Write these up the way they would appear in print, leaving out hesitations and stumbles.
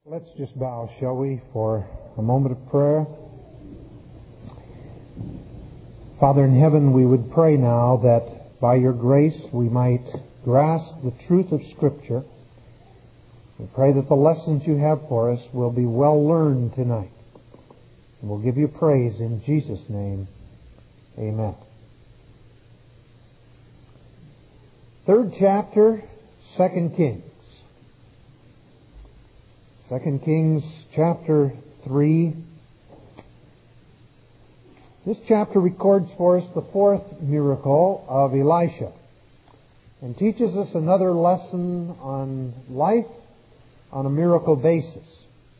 Let's just bow, shall we, for a moment of prayer. Father in heaven, we would pray now that by your grace we might grasp the truth of Scripture. We pray that the lessons you have for us will be well learned tonight. And we'll give you praise in Jesus' name. Amen. Third chapter, 2 Kings. 2 Kings chapter 3. This chapter records for us the fourth miracle of Elisha and teaches us another lesson on life on a miracle basis.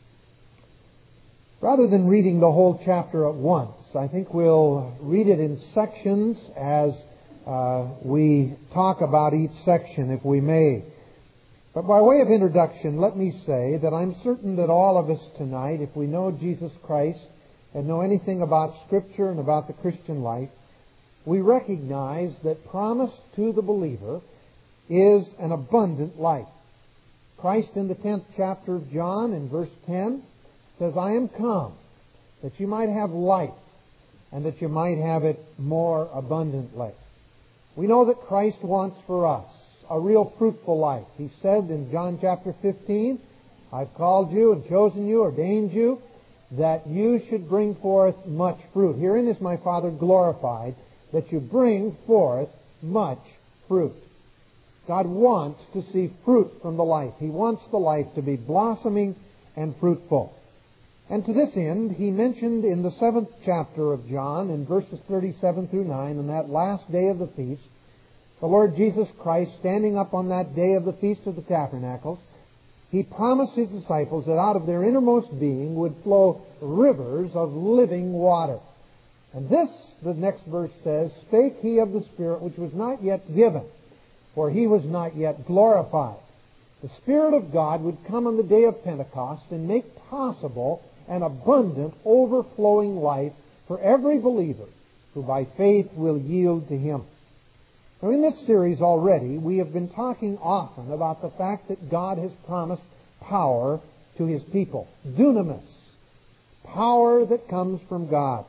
Rather than reading the whole chapter at once, I think we'll read it in sections as we talk about each section, if we may. But by way of introduction, let me say that I'm certain that all of us tonight, if we know Jesus Christ and know anything about Scripture and about the Christian life, we recognize that promise to the believer is an abundant life. Christ in the 10th chapter of John, in verse 10, says, I am come that you might have life and that you might have it more abundantly. We know that Christ wants for us a real fruitful life. He said in John chapter 15, I've called you and chosen you, ordained you, that you should bring forth much fruit. Herein is my Father glorified, that you bring forth much fruit. God wants to see fruit from the life. He wants the life to be blossoming and fruitful. And to this end, he mentioned in the 7th chapter of John, in verses 37 through 9, on that last day of the feast, the Lord Jesus Christ, standing up on that day of the Feast of the Tabernacles, He promised His disciples that out of their innermost being would flow rivers of living water. And this, the next verse says, spake He of the Spirit which was not yet given, for He was not yet glorified. The Spirit of God would come on the day of Pentecost and make possible an abundant, overflowing life for every believer who by faith will yield to Him. Now, in this series already, we have been talking often about the fact that God has promised power to His people. Dunamis, power that comes from God.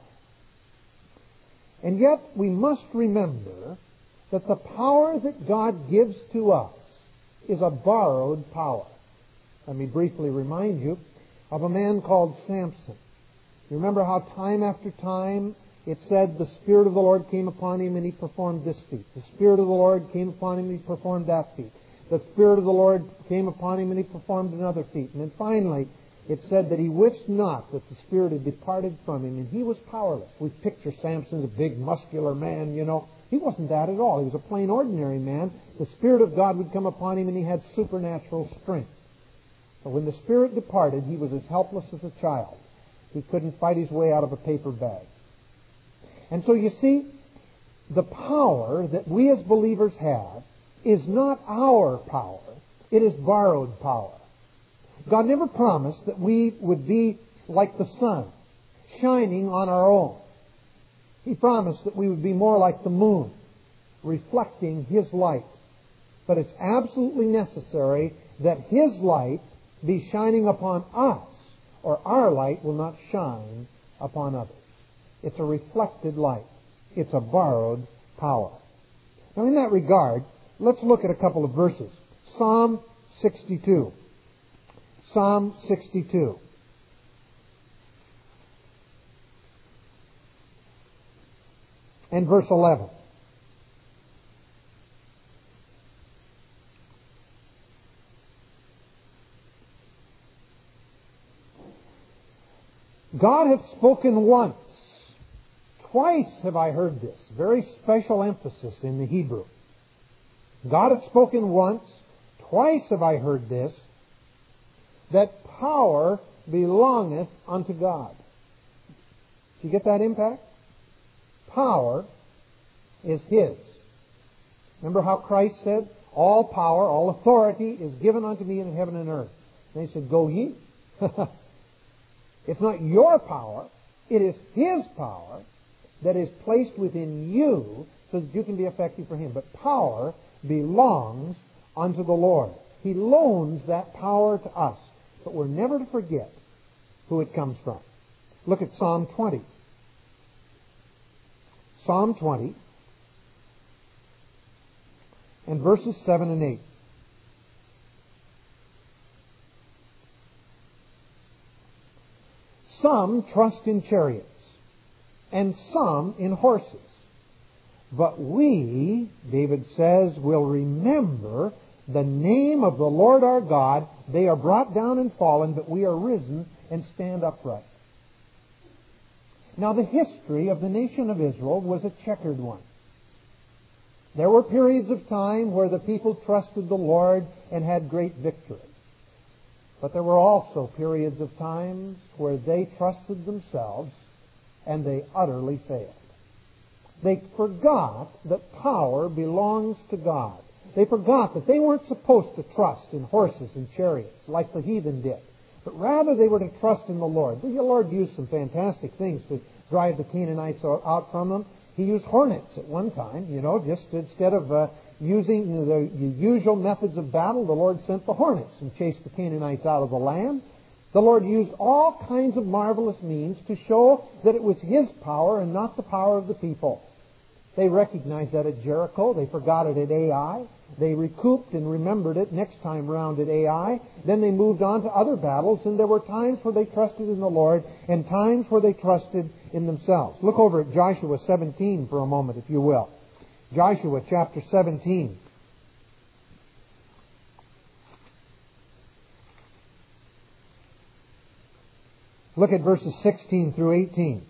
And yet, we must remember that the power that God gives to us is a borrowed power. Let me briefly remind you of a man called Samson. You remember how time after time it said the Spirit of the Lord came upon him and he performed this feat. The Spirit of the Lord came upon him and he performed that feat. The Spirit of the Lord came upon him and he performed another feat. And then finally, it said that he wist not that the Spirit had departed from him and he was powerless. We picture Samson as a big, muscular man, you know. He wasn't that at all. He was a plain, ordinary man. The Spirit of God would come upon him and he had supernatural strength. But when the Spirit departed, he was as helpless as a child. He couldn't fight his way out of a paper bag. And so you see, the power that we as believers have is not our power. It is borrowed power. God never promised that we would be like the sun, shining on our own. He promised that we would be more like the moon, reflecting His light. But it's absolutely necessary that His light be shining upon us, or our light will not shine upon others. It's a reflected light. It's a borrowed power. Now, in that regard, let's look at a couple of verses. Psalm 62. Psalm 62. And verse 11. God hath spoken once. Twice have I heard this. Very special emphasis in the Hebrew. God hath spoken once. Twice have I heard this. That power belongeth unto God. Do you get that impact? Power is His. Remember how Christ said, all power, all authority is given unto me in heaven and earth. And He said, go ye. It's not your power. It is His power that is placed within you so that you can be effective for Him. But power belongs unto the Lord. He loans that power to us. but we're never to forget who it comes from. Look at Psalm 20. Psalm 20 and verses 7 and 8. Some trust in chariots, and some in horses. But we, David says, will remember the name of the Lord our God. They are brought down and fallen, but we are risen and stand upright. Now, the history of the nation of Israel was a checkered one. There were periods of time where the people trusted the Lord and had great victory. But there were also periods of times where they trusted themselves and they utterly failed. They forgot that power belongs to God. They forgot that they weren't supposed to trust in horses and chariots like the heathen did, but rather they were to trust in the Lord. The Lord used some fantastic things to drive the Canaanites out from them. He used hornets at one time, just instead of using the usual methods of battle, the Lord sent the hornets and chased the Canaanites out of the land. The Lord used all kinds of marvelous means to show that it was His power and not the power of the people. They recognized that at Jericho. They forgot it at Ai. They recouped and remembered it next time round at Ai. Then they moved on to other battles, and there were times where they trusted in the Lord and times where they trusted in themselves. Look over at Joshua 17 for a moment, if you will. Joshua chapter 17. Look at verses 16 through 18.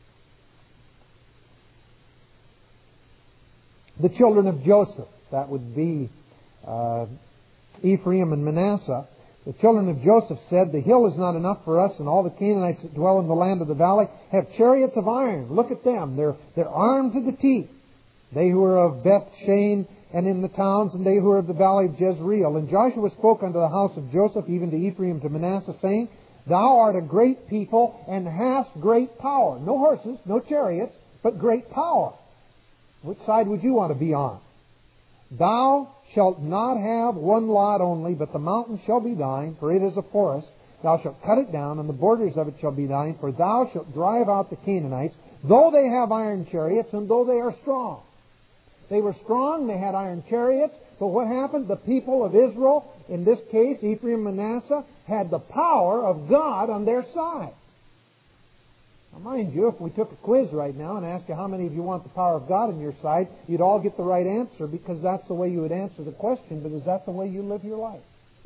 The children of Joseph, that would be Ephraim and Manasseh, the children of Joseph said, "The hill is not enough for us, and all the Canaanites that dwell in the land of the valley have chariots of iron." Look at them. They're armed to the teeth. They who are of Beth Shean and in the towns, and they who are of the valley of Jezreel. And Joshua spoke unto the house of Joseph, even to Ephraim, to Manasseh, saying, "Thou art a great people, and hast great power." No horses, no chariots, but great power. Which side would you want to be on? "Thou shalt not have one lot only, but the mountain shall be thine, for it is a forest. Thou shalt cut it down, and the borders of it shall be thine, for thou shalt drive out the Canaanites, though they have iron chariots, and though they are strong." They were strong, they had iron chariots, but what happened? The people of Israel, in this case, Ephraim and Manasseh, had the power of God on their side. Now, mind you, if we took a quiz right now and asked you how many of you want the power of God on your side, you'd all get the right answer because that's the way you would answer the question, but is that the way you live your life?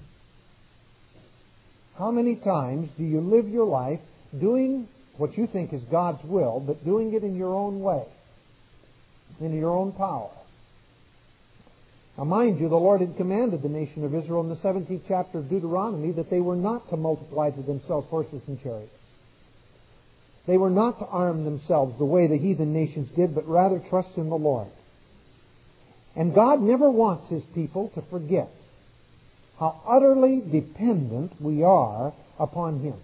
How many times do you live your life doing what you think is God's will, but doing it in your own way, in your own power? Now, mind you, the Lord had commanded the nation of Israel in the 17th chapter of Deuteronomy that they were not to multiply to themselves horses and chariots. They were not to arm themselves the way the heathen nations did, but rather trust in the Lord. And God never wants His people to forget how utterly dependent we are upon Him.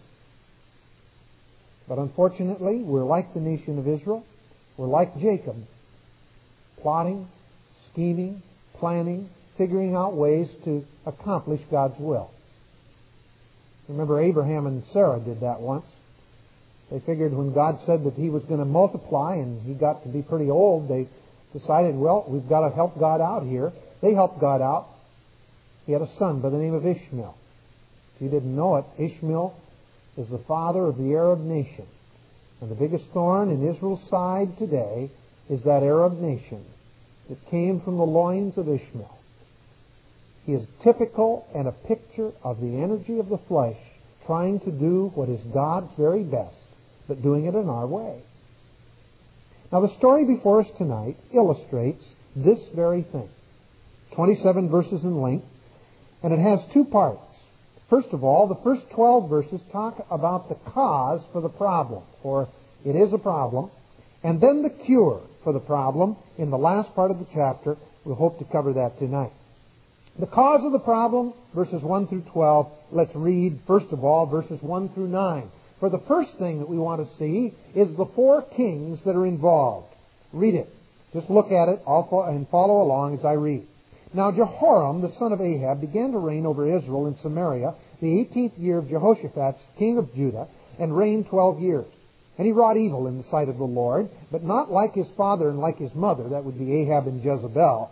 But unfortunately, we're like the nation of Israel. We're like Jacob, plotting, scheming, planning, figuring out ways to accomplish God's will. Remember, Abraham and Sarah did that once. They figured when God said that He was going to multiply and he got to be pretty old, they decided, well, we've got to help God out here. They helped God out. He had a son by the name of Ishmael. If you didn't know it, Ishmael is the father of the Arab nation. And the biggest thorn in Israel's side today is that Arab nation that came from the loins of Ishmael. He is typical and a picture of the energy of the flesh trying to do what is God's very best, but doing it in our way. Now, the story before us tonight illustrates this very thing. 27 verses in length, and it has two parts. First of all, the first 12 verses talk about the cause for the problem, for it is a problem, and then the cure for the problem in the last part of the chapter. We'll hope to cover that tonight. The cause of the problem, verses 1 through 12. Let's read, first of all, verses 1 through 9. For the first thing that we want to see is the four kings that are involved. Read it. Just look at it and follow along as I read. Now Jehoram, the son of Ahab, began to reign over Israel in Samaria the 18th year of Jehoshaphat, king of Judah, and reigned 12 years. And he wrought evil in the sight of the Lord, but not like his father and like his mother, that would be Ahab and Jezebel.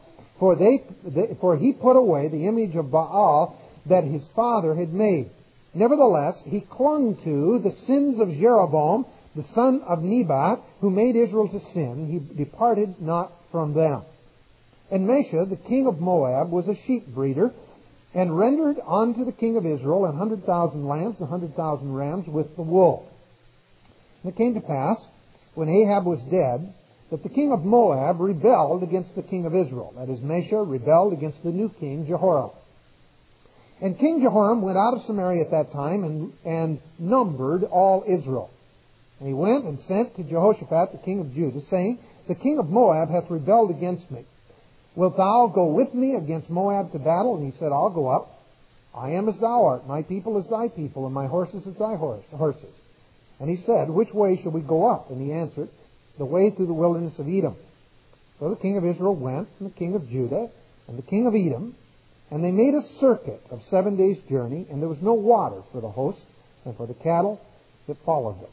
For he put away the image of Baal that his father had made. Nevertheless, he clung to the sins of Jeroboam, the son of Nebat, who made Israel to sin. He departed not from them. And Mesha, the king of Moab, was a sheep breeder, and rendered unto the king of Israel 100,000 lambs, 100,000 rams with the wool. And it came to pass, when Ahab was dead, that the king of Moab rebelled against the king of Israel. That is, Mesha rebelled against the new king, Jehoram. And King Jehoram went out of Samaria at that time and numbered all Israel. And he went and sent to Jehoshaphat, the king of Judah, saying, The king of Moab hath rebelled against me. Wilt thou go with me against Moab to battle? And he said, I'll go up. I am as thou art, my people as thy people, and my horses as thy horses. And he said, Which way shall we go up? And he answered, The way through the wilderness of Edom. So the king of Israel went, and the king of Judah, and the king of Edom, and they made a circuit of 7 days' journey, and there was no water for the host and for the cattle that followed them.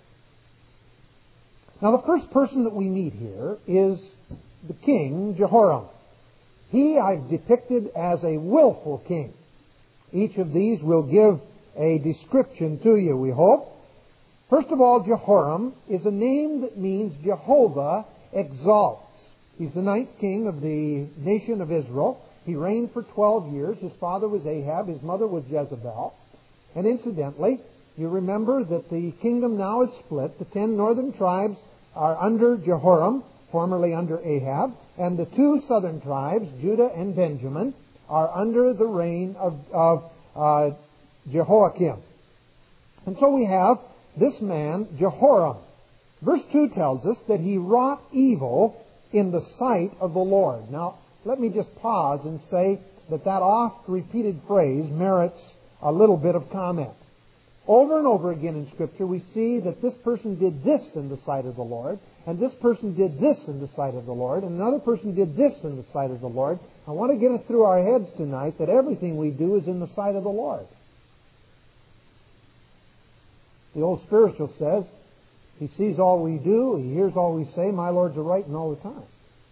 Now the first person that we meet here is the king, Jehoram. He I've depicted as a willful king. Each of these will give a description to you, we hope. First of all, Jehoram is a name that means Jehovah exalts. He's the 9th king of the nation of Israel. He reigned for 12 years. His father was Ahab. His mother was Jezebel. And incidentally, you remember that the kingdom now is split. The 10 northern tribes are under Jehoram, formerly under Ahab. And the 2 southern tribes, Judah and Benjamin, are under the reign of Jehoiakim. And so we have this man, Jehoram. Verse 2 tells us that he wrought evil in the sight of the Lord. Now, let me just pause and say that oft-repeated phrase merits a little bit of comment. Over and over again in Scripture, we see that this person did this in the sight of the Lord, and this person did this in the sight of the Lord, and another person did this in the sight of the Lord. I want to get it through our heads tonight that everything we do is in the sight of the Lord. The old spiritual says, He sees all we do, He hears all we say, my Lord's a-writing all the time.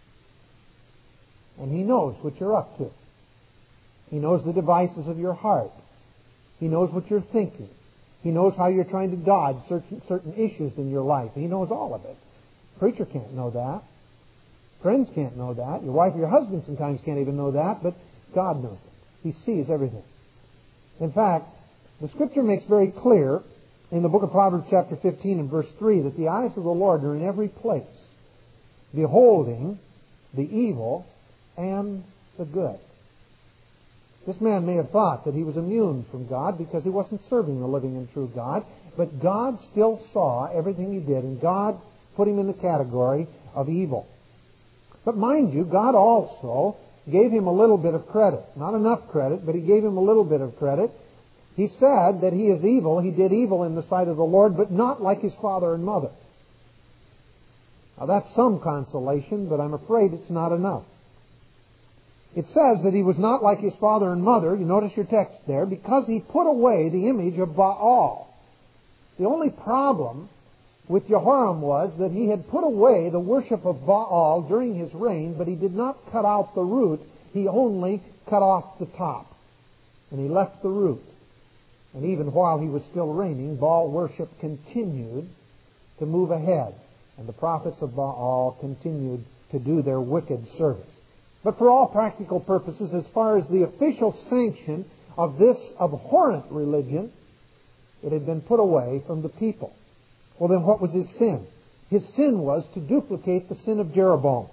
And He knows what you're up to. He knows the devices of your heart. He knows what you're thinking. He knows how you're trying to dodge certain issues in your life. He knows all of it. Preacher can't know that. Friends can't know that. Your wife or your husband sometimes can't even know that, but God knows it. He sees everything. In fact, the Scripture makes very clear in the book of Proverbs chapter 15 and verse 3 that the eyes of the Lord are in every place, beholding the evil and the good. This man may have thought that he was immune from God because he wasn't serving the living and true God, but God still saw everything he did, and God put him in the category of evil. But mind you, God also gave him a little bit of credit. Not enough credit, but He gave him a little bit of credit. He said that he is evil, he did evil in the sight of the Lord, but not like his father and mother. Now that's some consolation, but I'm afraid it's not enough. It says that he was not like his father and mother, you notice your text there, because he put away the image of Baal. The only problem with Jehoram was that he had put away the worship of Baal during his reign, but he did not cut out the root, he only cut off the top. And he left the root. And even while he was still reigning, Baal worship continued to move ahead. And the prophets of Baal continued to do their wicked service. But for all practical purposes, as far as the official sanction of this abhorrent religion, it had been put away from the people. Well, then what was his sin? His sin was to duplicate the sin of Jeroboam.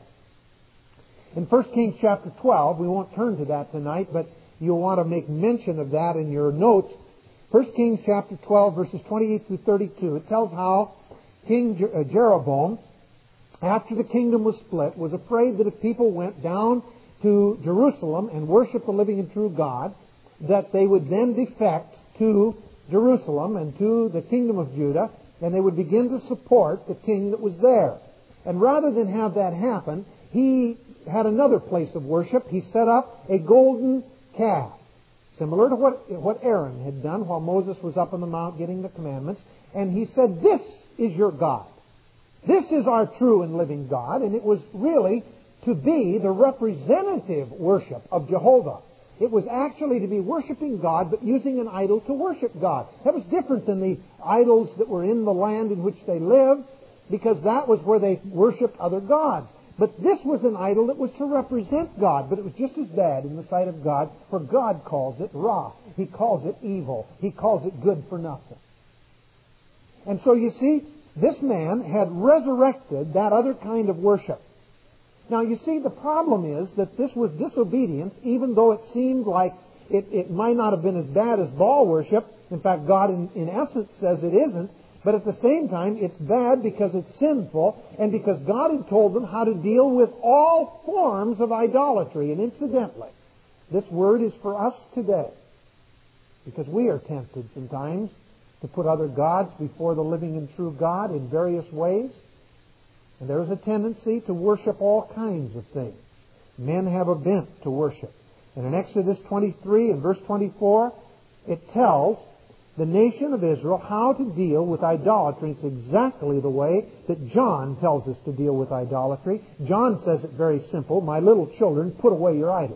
In 1 Kings chapter 12, we won't turn to that tonight, but you'll want to make mention of that in your notes. 1 Kings chapter 12, verses 28 through 32, it tells how King Jeroboam, after the kingdom was split, was afraid that if people went down to Jerusalem and worshiped the living and true God, that they would then defect to Jerusalem and to the kingdom of Judah, and they would begin to support the king that was there. And rather than have that happen, he had another place of worship. He set up a golden calf. similar to what Aaron had done while Moses was up on the mount getting the commandments. And he said, "This is your God. This is our true and living God." And it was really to be the representative worship of Jehovah. It was actually to be worshiping God, but using an idol to worship God. That was different than the idols that were in the land in which they lived, because that was where they worshiped other gods. But this was an idol that was to represent God, but it was just as bad in the sight of God, for God calls it ra. He calls it evil. He calls it good for nothing. And so you see, this man had resurrected that other kind of worship. Now you see, the problem is that this was disobedience, even though it seemed like it might not have been as bad as Baal worship. In fact, God in essence says it isn't. But at the same time, it's bad because it's sinful and because God had told them how to deal with all forms of idolatry. And incidentally, this word is for us today, because we are tempted sometimes to put other gods before the living and true God in various ways. And there is a tendency to worship all kinds of things. Men have a bent to worship. And in Exodus 23 and verse 24, it tells the nation of Israel how to deal with idolatry. It's exactly the way that John tells us to deal with idolatry. John says it very simple: "My little children, put away your idols."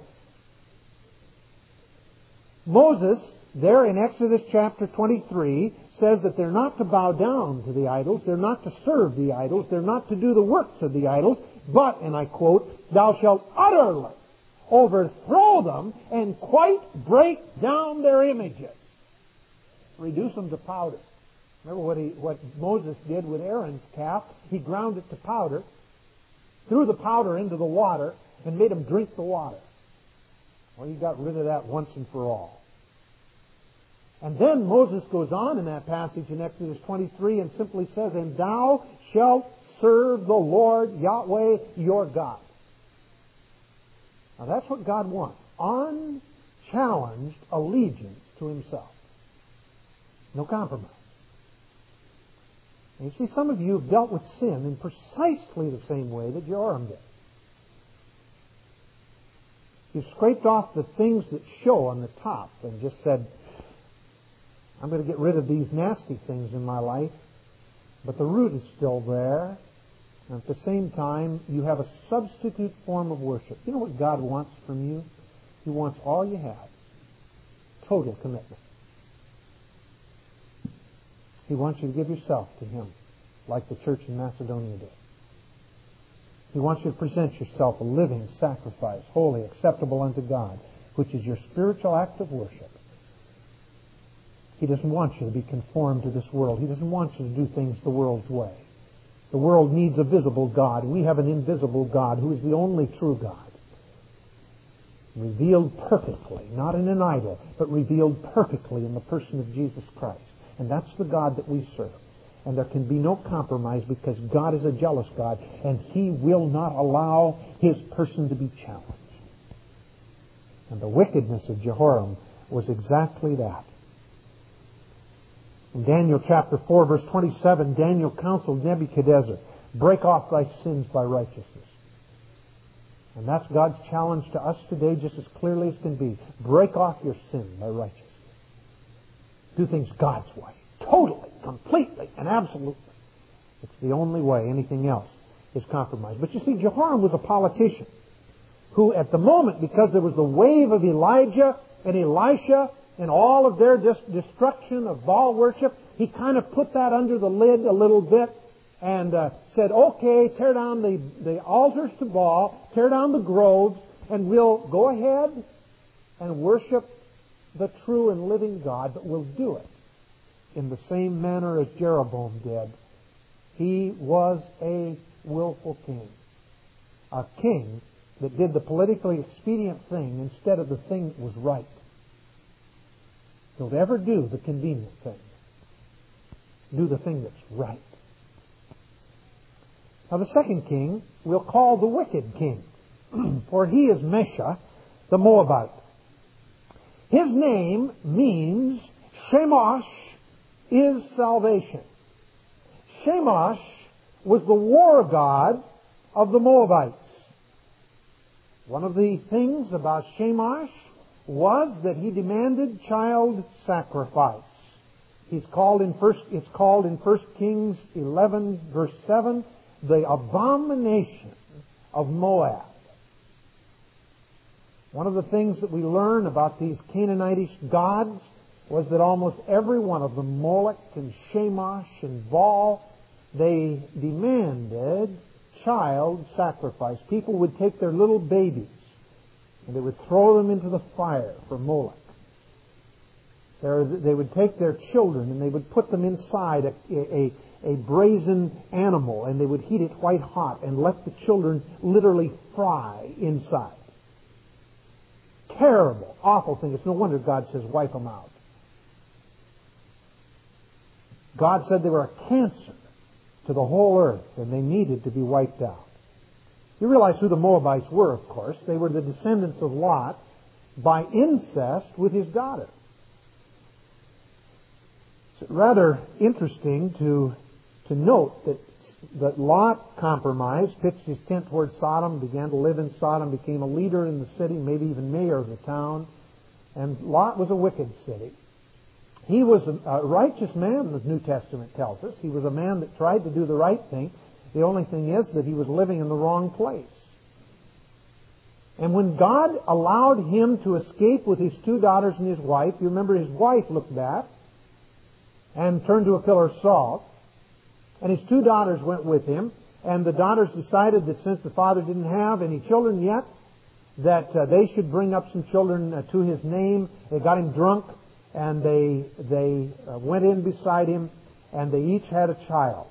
Moses, there in Exodus chapter 23, says that they're not to bow down to the idols, they're not to serve the idols, they're not to do the works of the idols, but, and I quote, "Thou shalt utterly overthrow them and quite break down their images." Reduce them to powder. Remember what Moses did with Aaron's calf? He ground it to powder, threw the powder into the water, and made them drink the water. Well, he got rid of that once and for all. And then Moses goes on in that passage in Exodus 23 and simply says, "And thou shalt serve the Lord Yahweh your God." Now that's what God wants. Unchallenged allegiance to Himself. No compromise. And you see, some of you have dealt with sin in precisely the same way that Jehoram did. You've scraped off the things that show on the top and just said, "I'm going to get rid of these nasty things in my life," but the root is still there. And at the same time, you have a substitute form of worship. You know what God wants from you? He wants all you have. Total commitment. He wants you to give yourself to Him, like the church in Macedonia did. He wants you to present yourself a living sacrifice, holy, acceptable unto God, which is your spiritual act of worship. He doesn't want you to be conformed to this world. He doesn't want you to do things the world's way. The world needs a visible God. We have an invisible God who is the only true God. Revealed perfectly, not in an idol, but revealed perfectly in the person of Jesus Christ. And that's the God that we serve. And there can be no compromise, because God is a jealous God, and He will not allow His person to be challenged. And the wickedness of Jehoram was exactly that. In Daniel chapter 4, verse 27, Daniel counseled Nebuchadnezzar, "Break off thy sins by righteousness." And that's God's challenge to us today, just as clearly as can be. Break off your sin by righteousness. Do things God's way. Totally, completely, and absolutely. It's the only way. Anything else is compromise. But you see, Jehoram was a politician who, at the moment, because there was the wave of Elijah and Elisha and all of their destruction of Baal worship, he kind of put that under the lid a little bit and said, "Okay, tear down the altars to Baal, tear down the groves, and we'll go ahead and worship the true and living God, but we'll do it in the same manner as Jeroboam did." He was a willful king. A king that did the politically expedient thing instead of the thing that was right. Don't ever do the convenient thing. Do the thing that's right. Now the second king we'll call the wicked king, for he is Mesha, the Moabite. His name means Shemosh is salvation. Shemosh was the war god of the Moabites. One of the things about Shemosh was that he demanded child sacrifice. It's called in 1 Kings 11, verse 7, the abomination of Moab. One of the things that we learn about these Canaanitish gods was that almost every one of them, Moloch and Shamash and Baal, they demanded child sacrifice. People would take their little babies and they would throw them into the fire for Moloch. They would take their children and they would put them inside a brazen animal, and they would heat it white hot and let the children literally fry inside. Terrible, awful thing. It's no wonder God says wipe them out. God said they were a cancer to the whole earth and they needed to be wiped out. You realize who the Moabites were, of course. They were the descendants of Lot by incest with his daughter. It's rather interesting to note that Lot compromised, pitched his tent toward Sodom, began to live in Sodom, became a leader in the city, maybe even mayor of the town. And Lot was a wicked city. He was a righteous man, the New Testament tells us. He was a man that tried to do the right thing. The only thing is that he was living in the wrong place. And when God allowed him to escape with his two daughters and his wife, you remember his wife looked back and turned to a pillar of salt. And his two daughters went with him. And the daughters decided that since the father didn't have any children yet, that they should bring up some children to his name. They got him drunk, and they went in beside him, and they each had a child.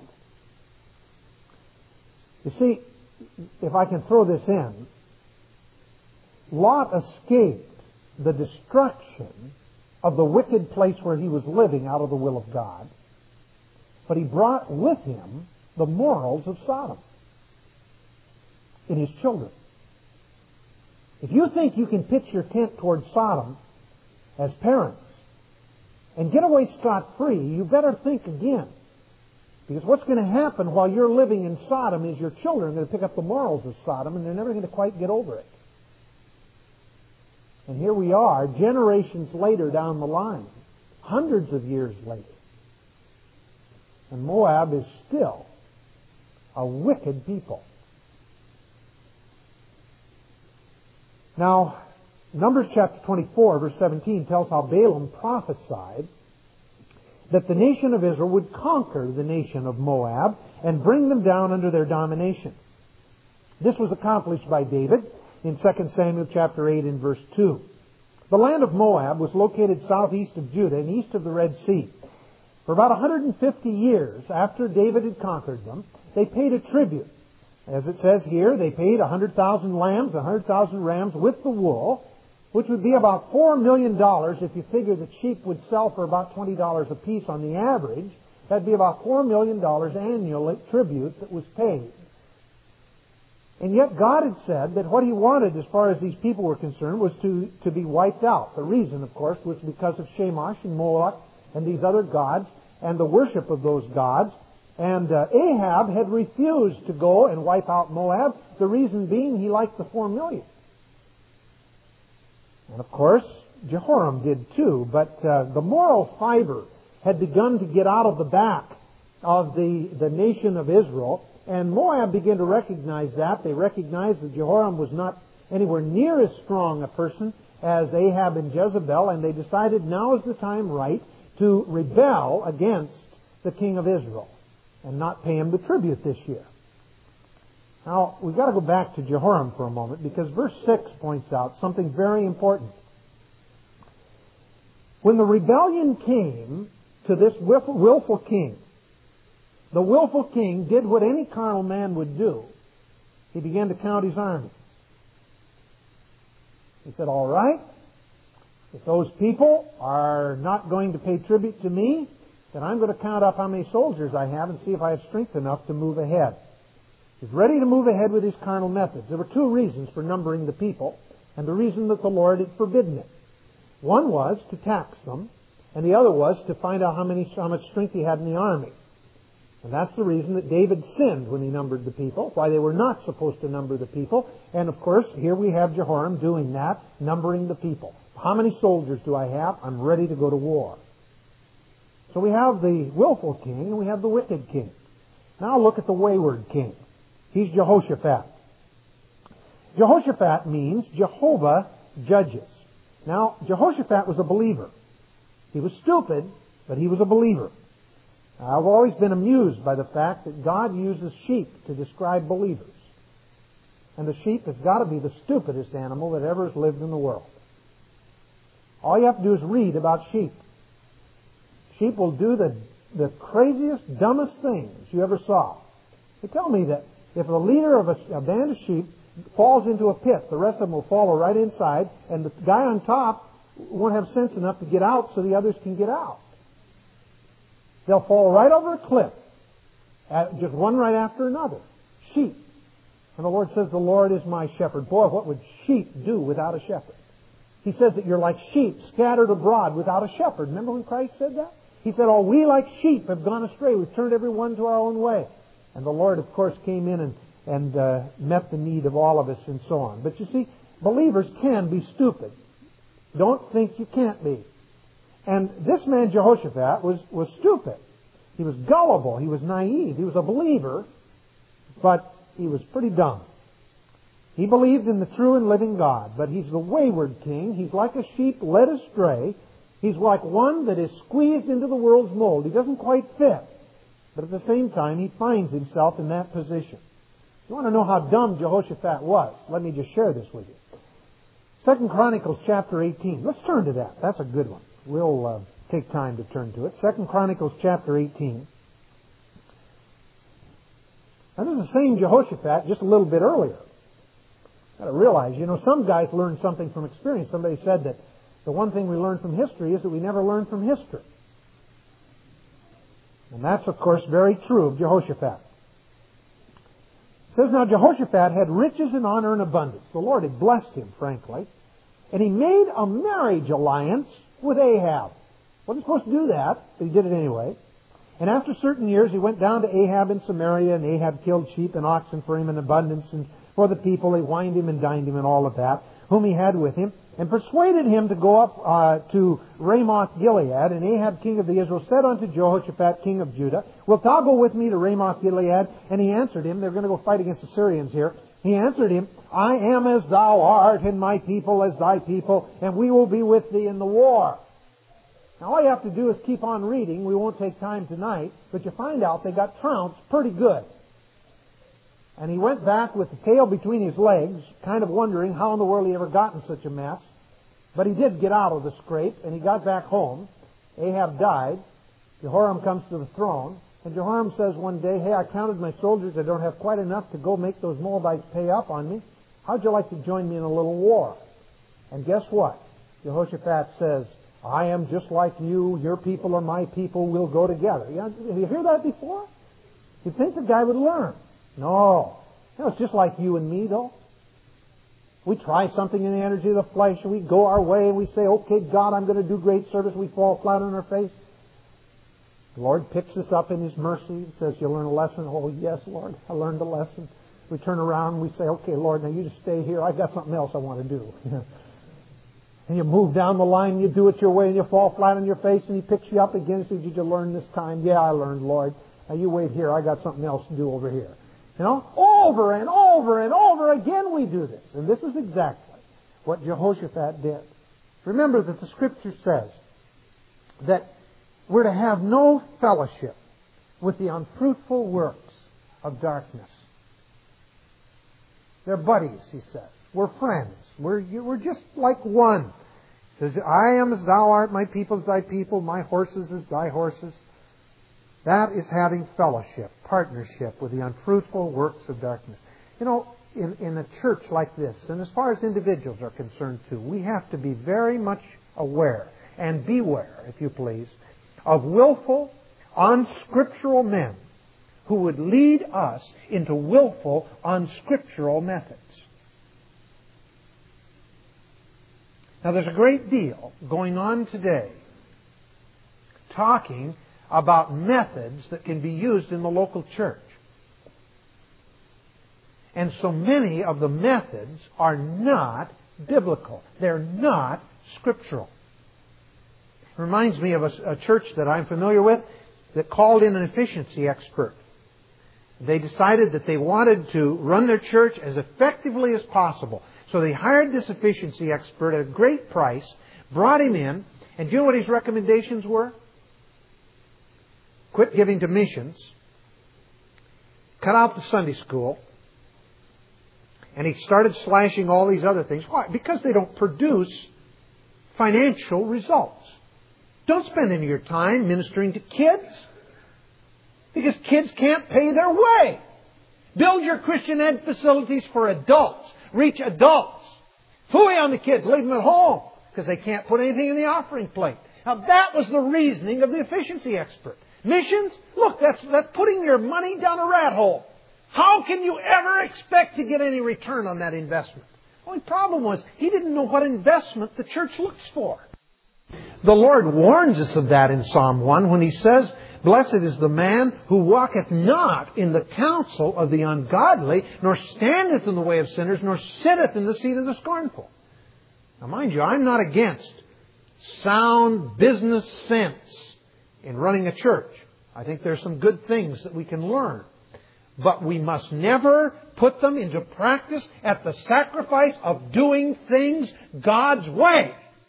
You see, if I can throw this in, Lot escaped the destruction of the wicked place where he was living out of the will of God, but he brought with him the morals of Sodom in his children. If you think you can pitch your tent toward Sodom as parents and get away scot-free, you better think again. Because what's going to happen while you're living in Sodom is your children are going to pick up the morals of Sodom, and they're never going to quite get over it. And here we are, generations later down the line, hundreds of years later. And Moab is still a wicked people. Now, Numbers chapter 24, verse 17 tells how Balaam prophesied that the nation of Israel would conquer the nation of Moab and bring them down under their domination. This was accomplished by David in 2 Samuel chapter 8 and verse 2. The land of Moab was located southeast of Judah and east of the Red Sea. For about 150 years after David had conquered them, they paid a tribute. As it says here, they paid 100,000 lambs, 100,000 rams with the wool, which would be about $4 million if you figure that sheep would sell for about $20 a piece on the average. That'd be about $4 million annual tribute that was paid. And yet God had said that what He wanted as far as these people were concerned was to be wiped out. The reason, of course, was because of Shamash and Moloch and these other gods and the worship of those gods. And Ahab had refused to go and wipe out Moab. The reason being he liked the 4 million. And of course, Jehoram did too. But the moral fiber had begun to get out of the back of the nation of Israel. And Moab began to recognize that. They recognized that Jehoram was not anywhere near as strong a person as Ahab and Jezebel. And they decided now is the time right to rebel against the king of Israel and not pay him the tribute this year. Now, we've got to go back to Jehoram for a moment because verse 6 points out something very important. When the rebellion came to this willful king, the willful king did what any carnal man would do. He began to count his army. He said, all right, if those people are not going to pay tribute to me, then I'm going to count up how many soldiers I have and see if I have strength enough to move ahead. He's ready to move ahead with his carnal methods. There were two reasons for numbering the people, and the reason that the Lord had forbidden it. One was to tax them, and the other was to find out how much strength he had in the army. And that's the reason that David sinned when he numbered the people, why they were not supposed to number the people. And of course, here we have Jehoram doing that, numbering the people. How many soldiers do I have? I'm ready to go to war. So we have the willful king and we have the wicked king. Now look at the wayward king. He's Jehoshaphat. Jehoshaphat means Jehovah judges. Now, Jehoshaphat was a believer. He was stupid, but he was a believer. I've always been amused by the fact that God uses sheep to describe believers. And the sheep has got to be the stupidest animal that ever has lived in the world. All you have to do is read about sheep. Sheep will do the craziest, dumbest things you ever saw. They tell me that if the leader of a band of sheep falls into a pit, the rest of them will follow right inside, and the guy on top won't have sense enough to get out so the others can get out. They'll fall right over a cliff, just one right after another. Sheep. And the Lord says, the Lord is my shepherd. Boy, what would sheep do without a shepherd? He says that you're like sheep scattered abroad without a shepherd. Remember when Christ said that? He said, oh, we like sheep have gone astray. We've turned every one to our own way. And the Lord, of course, came in and met the need of all of us and so on. But you see, believers can be stupid. Don't think you can't be. And this man Jehoshaphat was stupid. He was gullible. He was naive. He was a believer, but he was pretty dumb. He believed in the true and living God, but he's the wayward king. He's like a sheep led astray. He's like one that is squeezed into the world's mold. He doesn't quite fit. But at the same time, he finds himself in that position. You want to know how dumb Jehoshaphat was? Let me just share this with you. 2 Chronicles chapter 18. Let's turn to that. That's a good one. We'll take time to turn to it. 2 Chronicles chapter 18. Now this is the same Jehoshaphat just a little bit earlier. Got to realize, some guys learn something from experience. Somebody said that the one thing we learn from history is that we never learn from history. And that's, of course, very true of Jehoshaphat. It says, now Jehoshaphat had riches and honor and abundance. The Lord had blessed him, frankly. And he made a marriage alliance with Ahab. Wasn't supposed to do that, but he did it anyway. And after certain years, he went down to Ahab in Samaria, and Ahab killed sheep and oxen for him in abundance, and for the people he wined him and dined him and all of that, whom he had with him, and persuaded him to go up to Ramoth Gilead. And Ahab, king of the Israel, said unto Jehoshaphat, king of Judah, wilt thou go with me to Ramoth Gilead? And he answered him, they're going to go fight against the Syrians here. He answered him, I am as thou art, and my people as thy people, and we will be with thee in the war. Now all you have to do is keep on reading. We won't take time tonight, but you find out they got trounced pretty good. And he went back with the tail between his legs, kind of wondering how in the world he ever got in such a mess. But he did get out of the scrape, and he got back home. Ahab died. Jehoram comes to the throne. And Jehoram says one day, hey, I counted my soldiers. I don't have quite enough to go make those Moabites pay up on me. How'd you like to join me in a little war? And guess what? Jehoshaphat says, I am just like you. Your people are my people. We'll go together. Have you heard that before? You'd think the guy would learn. No. It's just like you and me, though. We try something in the energy of the flesh, and we go our way, and we say, okay, God, I'm going to do great service. We fall flat on our face. The Lord picks us up in His mercy and says, you learn a lesson? Oh, yes, Lord, I learned a lesson. We turn around and we say, okay, Lord, now you just stay here. I've got something else I want to do. And you move down the line, and you do it your way, and you fall flat on your face, and He picks you up again and says, did you learn this time? Yeah, I learned, Lord. Now you wait here. I got something else to do over here. Over and over and over again we do this. And this is exactly what Jehoshaphat did. Remember that the Scripture says that we're to have no fellowship with the unfruitful works of darkness. They're buddies, he says. We're friends. We're just like one. He says, I am as thou art, my people as thy people, my horses as thy horses. That is having fellowship, partnership with the unfruitful works of darkness. In a church like this, and as far as individuals are concerned too, we have to be very much aware and beware, if you please, of willful, unscriptural men who would lead us into willful, unscriptural methods. Now, there's a great deal going on today talking about methods that can be used in the local church. And so many of the methods are not biblical. They're not scriptural. It reminds me of a church that I'm familiar with that called in an efficiency expert. They decided that they wanted to run their church as effectively as possible. So they hired this efficiency expert at a great price, brought him in, and do you know what his recommendations were? Quit giving to missions, cut out the Sunday school, and he started slashing all these other things. Why? Because they don't produce financial results. Don't spend any of your time ministering to kids, because kids can't pay their way. Build your Christian ed facilities for adults. Reach adults. Phooey on the kids. Leave them at home, because they can't put anything in the offering plate. Now that was the reasoning of the efficiency expert. Missions? Look, that's putting your money down a rat hole. How can you ever expect to get any return on that investment? The only problem was he didn't know what investment the church looks for. The Lord warns us of that in Psalm 1 when He says, "Blessed is the man who walketh not in the counsel of the ungodly, nor standeth in the way of sinners, nor sitteth in the seat of the scornful." Now mind you, I'm not against sound business sense in running a church. I think there's some good things that we can learn. But we must never put them into practice at the sacrifice of doing things God's way.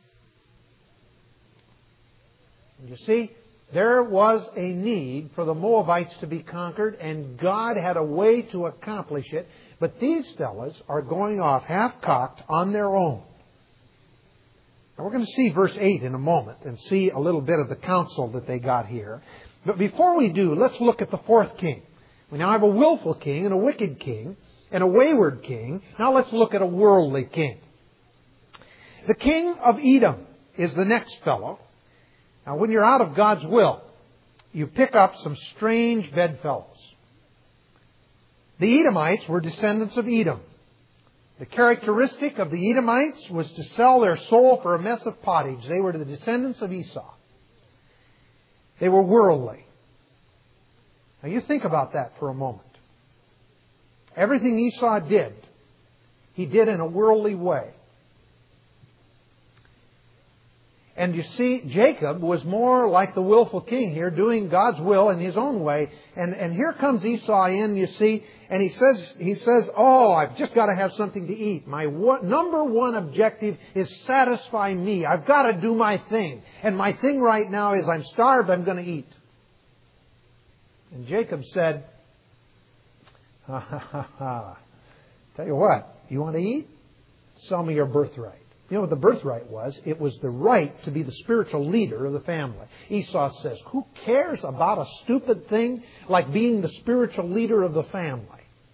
You see, there was a need for the Moabites to be conquered, and God had a way to accomplish it. But these fellas are going off half-cocked on their own. Now we're going to see verse 8 in a moment and see a little bit of the counsel that they got here. But before we do, let's look at the fourth king. We now have a willful king and a wicked king and a wayward king. Now let's look at a worldly king. The king of Edom is the next fellow. Now when you're out of God's will, you pick up some strange bedfellows. The Edomites were descendants of Edom. The characteristic of the Edomites was to sell their soul for a mess of pottage. They were the descendants of Esau. They were worldly. Now you think about that for a moment. Everything Esau did, he did in a worldly way. And you see, Jacob was more like the willful king here, doing God's will in his own way. And here comes Esau in, you see, and he says, "Oh, I've just got to have something to eat. My number one objective is satisfy me. I've got to do my thing. And my thing right now is I'm starved, I'm going to eat." And Jacob said, "Ha ha ha ha. Tell you what, you want to eat? Sell me your birthright." You know what the birthright was? It was the right to be the spiritual leader of the family. Esau says, who cares about a stupid thing like being the spiritual leader of the family?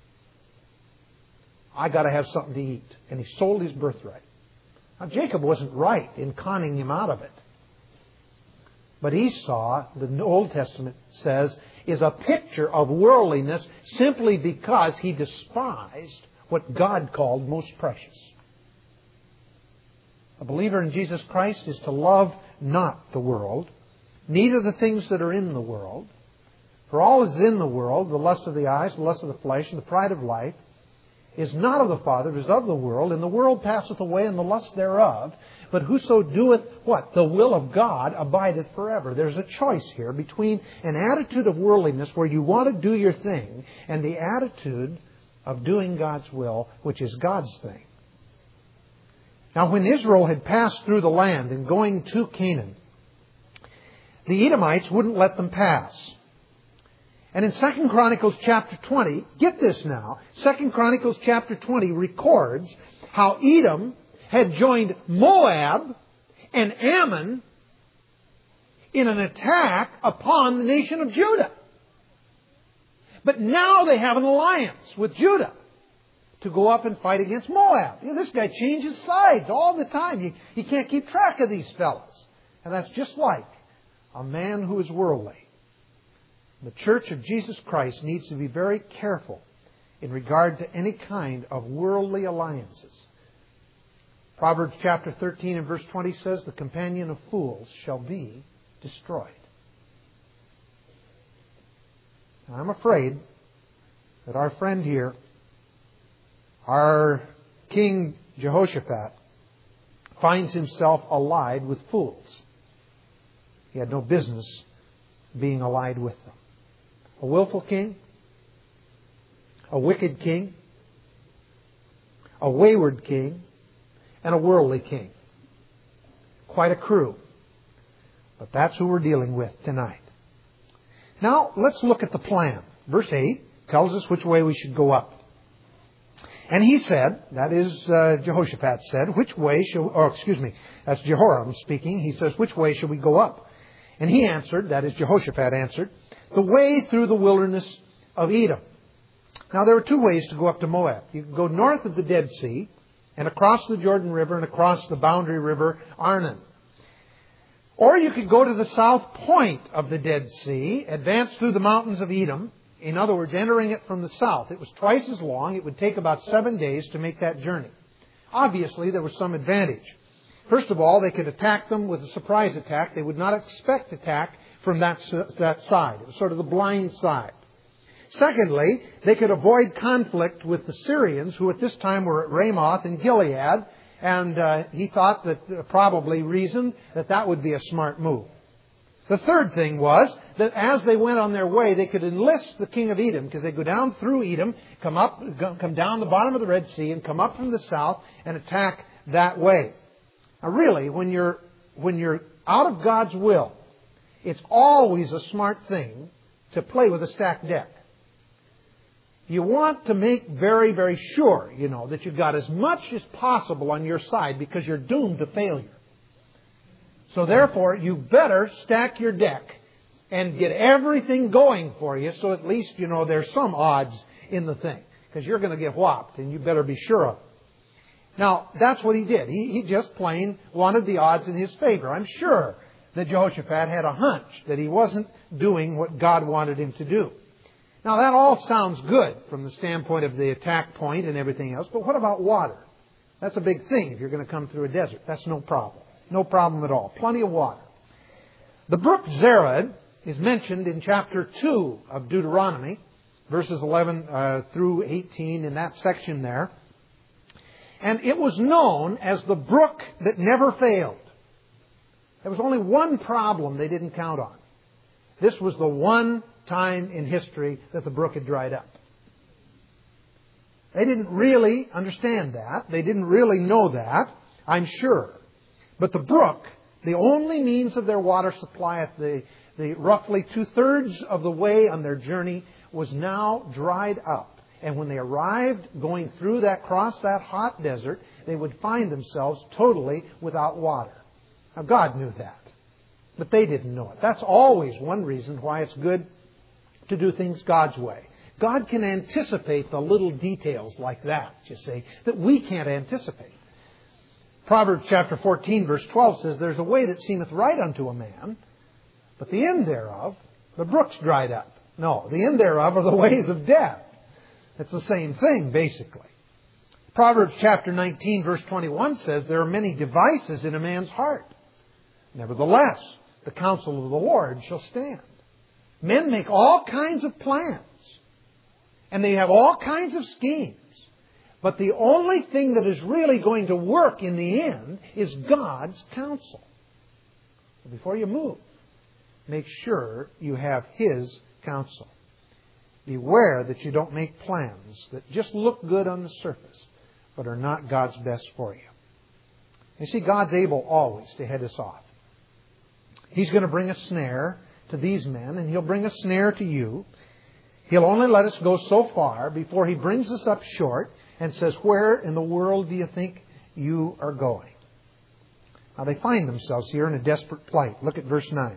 I got to have something to eat. And he sold his birthright. Now Jacob wasn't right in conning him out of it. But Esau, the Old Testament says, is a picture of worldliness simply because he despised what God called most precious. A believer in Jesus Christ is to love not the world, neither the things that are in the world. For all is in the world, the lust of the eyes, the lust of the flesh, and the pride of life, is not of the Father, it is of the world, and the world passeth away, and the lust thereof. But whoso doeth what? The will of God abideth forever. There's a choice here between an attitude of worldliness where you want to do your thing, and the attitude of doing God's will, which is God's thing. Now, when Israel had passed through the land and going to Canaan, the Edomites wouldn't let them pass. And in 2 Chronicles chapter 20, get this now, 2 Chronicles chapter 20 records how Edom had joined Moab and Ammon in an attack upon the nation of Judah. But now they have an alliance with Judah to go up and fight against Moab. You know, this guy changes sides all the time. He can't keep track of these fellows. And that's just like a man who is worldly. The Church of Jesus Christ needs to be very careful in regard to any kind of worldly alliances. Proverbs chapter 13 and verse 20 says, "The companion of fools shall be destroyed." Now, I'm afraid that our friend here, our King Jehoshaphat, finds himself allied with fools. He had no business being allied with them. A willful king, a wicked king, a wayward king, and a worldly king. Quite a crew. But that's who we're dealing with tonight. Now, let's look at the plan. Verse 8 tells us which way we should go up. And he said, that is, Jehoshaphat said, that's Jehoram speaking. He says, which way shall we go up? And he answered, that is, Jehoshaphat answered, the way through the wilderness of Edom. Now, there are two ways to go up to Moab. You can go north of the Dead Sea and across the Jordan River and across the boundary river Arnon. Or you could go to the south point of the Dead Sea, advance through the mountains of Edom. In other words, entering it from the south. It was twice as long. It would take about 7 days to make that journey. Obviously, there was some advantage. First of all, they could attack them with a surprise attack. They would not expect attack from that side. It was sort of the blind side. Secondly, they could avoid conflict with the Syrians, who at this time were at Ramoth in Gilead, and he thought that probably reasoned that would be a smart move. The third thing was that as they went on their way, they could enlist the king of Edom, because they'd go down through Edom, come down the bottom of the Red Sea, and come up from the south and attack that way. Now, really, when you're out of God's will, it's always a smart thing to play with a stacked deck. You want to make very, very sure, that you've got as much as possible on your side, because you're doomed to failure. So therefore, you better stack your deck and get everything going for you, so at least, there's some odds in the thing. Because you're going to get whopped, and you better be sure of it. Now, that's what he did. He just plain wanted the odds in his favor. I'm sure that Jehoshaphat had a hunch that he wasn't doing what God wanted him to do. Now, that all sounds good from the standpoint of the attack point and everything else, but what about water? That's a big thing if you're going to come through a desert. That's no problem. No problem at all. Plenty of water. The brook Zered is mentioned in chapter 2 of Deuteronomy, verses 11 through 18 in that section there. And it was known as the brook that never failed. There was only one problem they didn't count on. This was the one time in history that the brook had dried up. They didn't really understand that. They didn't really know that, I'm sure. But the brook, the only means of their water supply at the roughly 2/3 of the way on their journey, was now dried up. And when they arrived going through across that hot desert, they would find themselves totally without water. Now, God knew that, but they didn't know it. That's always one reason why it's good to do things God's way. God can anticipate the little details like that, you see, that we can't anticipate. Proverbs chapter 14, verse 12 says, there's a way that seemeth right unto a man, but the end thereof, the brook's dried up. No, the end thereof are the ways of death. It's the same thing, basically. Proverbs chapter 19, verse 21 says, there are many devices in a man's heart. Nevertheless, the counsel of the Lord shall stand. Men make all kinds of plans, and they have all kinds of schemes. But the only thing that is really going to work in the end is God's counsel. So before you move, make sure you have His counsel. Beware that you don't make plans that just look good on the surface, but are not God's best for you. You see, God's able always to head us off. He's going to bring a snare to these men, and He'll bring a snare to you. He'll only let us go so far before He brings us up short and says, where in the world do you think you are going? Now, they find themselves here in a desperate plight. Look at verse 9.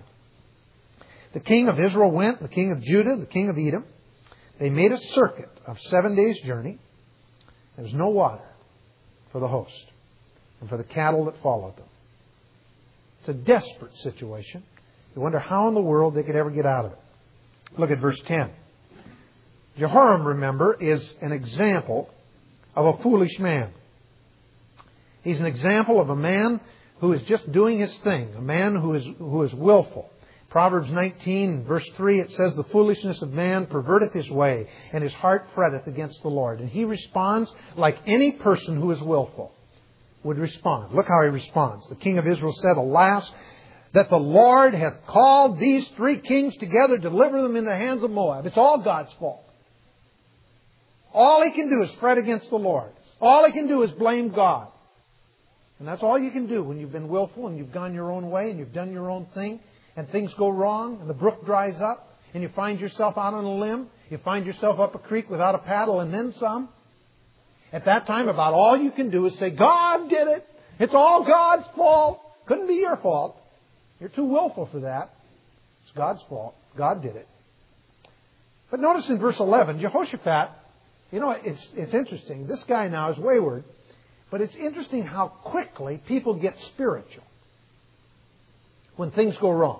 The king of Israel went, the king of Judah, the king of Edom. They made a circuit of 7 days' journey. There was no water for the host and for the cattle that followed them. It's a desperate situation. You wonder how in the world they could ever get out of it. Look at verse 10. Jehoram, remember, is an example of a foolish man. He's an example of a man who is just doing his thing, a man who is willful. Proverbs 19, verse 3, it says, the foolishness of man perverteth his way, and his heart fretteth against the Lord. And he responds like any person who is willful. would respond. Look how he responds. The king of Israel said, "Alas, that the Lord hath called these 3 kings together to deliver them in the hands of Moab." It's all God's fault. All he can do is fret against the Lord. All he can do is blame God. And that's all you can do when you've been willful and you've gone your own way and you've done your own thing and things go wrong and the brook dries up and you find yourself out on a limb. You find yourself up a creek without a paddle and then some. At that time, about all you can do is say, "God did it. It's all God's fault. Couldn't be your fault. You're too willful for that. It's God's fault. God did it." But notice in verse 11, Jehoshaphat, it's interesting. This guy now is wayward. But it's interesting how quickly people get spiritual when things go wrong.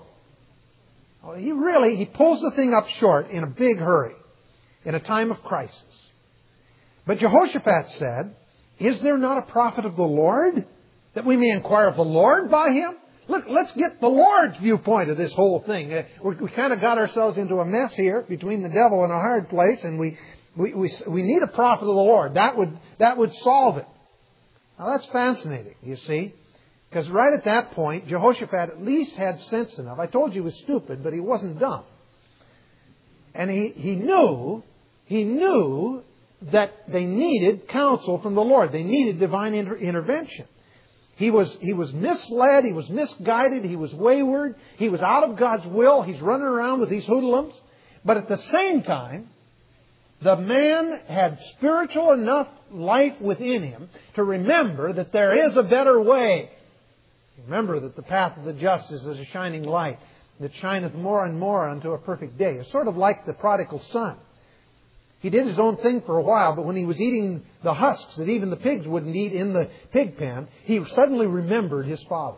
He pulls the thing up short in a big hurry, in a time of crisis. But Jehoshaphat said, "Is there not a prophet of the Lord, that we may inquire of the Lord by him?" Look, let's get the Lord's viewpoint of this whole thing. We kind of got ourselves into a mess here between the devil and a hard place, and we need a prophet of the Lord. That would solve it. Now that's fascinating, you see, because right at that point, Jehoshaphat at least had sense enough. I told you he was stupid, but he wasn't dumb. And he knew that they needed counsel from the Lord. They needed divine intervention. He was misled. He was misguided. He was wayward. He was out of God's will. He's running around with these hoodlums. But at the same time, the man had spiritual enough life within him to remember that there is a better way. Remember that the path of the just is as a shining light that shineth more and more unto a perfect day. It's sort of like the prodigal son. He did his own thing for a while, but when he was eating the husks that even the pigs wouldn't eat in the pig pen, he suddenly remembered his father.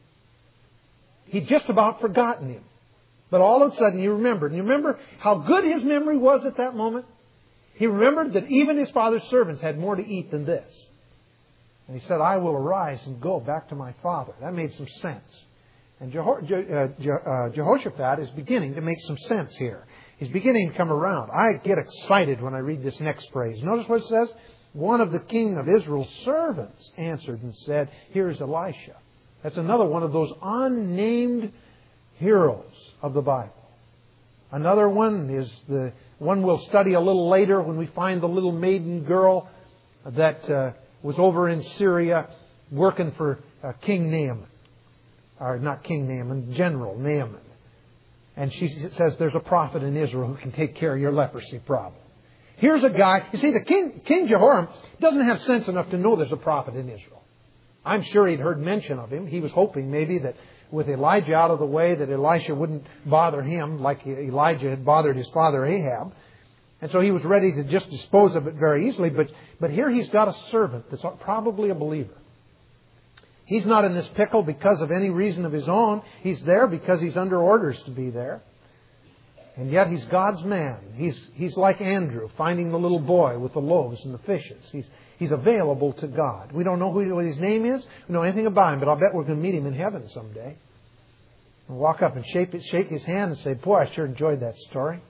He'd just about forgotten him. But all of a sudden he remembered. And you remember how good his memory was at that moment? He remembered that even his father's servants had more to eat than this. And he said, "I will arise and go back to my father." That made some sense. And Jehoshaphat is beginning to make some sense here. He's beginning to come around. I get excited when I read this next phrase. Notice what it says. "One of the king of Israel's servants answered and said, Here's Elisha." That's another one of those unnamed heroes of the Bible. Another one is the one we'll study a little later when we find the little maiden girl that was over in Syria working for King Naaman. Or not King Naaman, General Naaman. And she says, "There's a prophet in Israel who can take care of your leprosy problem." Here's a guy. You see, the King Jehoram doesn't have sense enough to know there's a prophet in Israel. I'm sure he'd heard mention of him. He was hoping maybe that with Elijah out of the way, that Elisha wouldn't bother him like Elijah had bothered his father Ahab. And so he was ready to just dispose of it very easily. But here he's got a servant that's probably a believer. He's not in this pickle because of any reason of his own. He's there because he's under orders to be there. And yet he's God's man. He's like Andrew, finding the little boy with the loaves and the fishes. He's available to God. We don't know what his name is. We don't know anything about him, but I'll bet we're going to meet him in heaven someday. And walk up and shake his hand and say, "Boy, I sure enjoyed that story.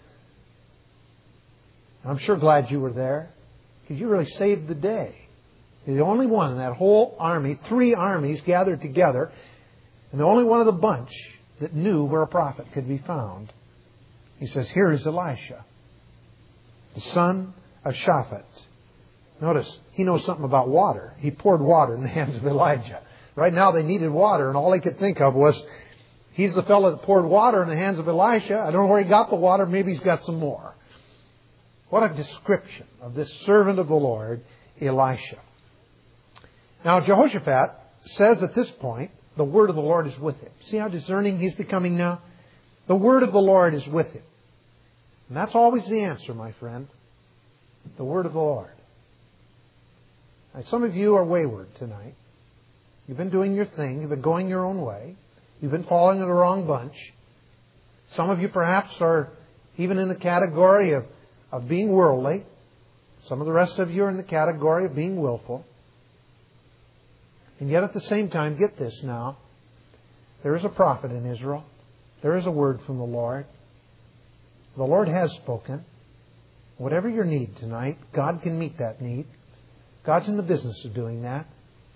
I'm sure glad you were there, because you really saved the day. You're the only one in that whole army, 3 armies gathered together, and the only one of the bunch that knew where a prophet could be found." He says, "Here is Elisha, the son of Shaphat." Notice, he knows something about water. He poured water in the hands of Elijah. Right now they needed water, and all he could think of was, he's the fellow that poured water in the hands of Elisha. I don't know where he got the water. Maybe he's got some more. What a description of this servant of the Lord, Elisha. Now, Jehoshaphat says at this point, the word of the Lord is with him. See how discerning he's becoming now? The word of the Lord is with him. And that's always the answer, my friend. The word of the Lord. Now, some of you are wayward tonight. You've been doing your thing. You've been going your own way. You've been falling in the wrong bunch. Some of you perhaps are even in the category of being worldly. Some of the rest of you are in the category of being willful. And yet at the same time, get this now, there is a prophet in Israel. There is a word from the Lord. The Lord has spoken. Whatever your need tonight, God can meet that need. God's in the business of doing that.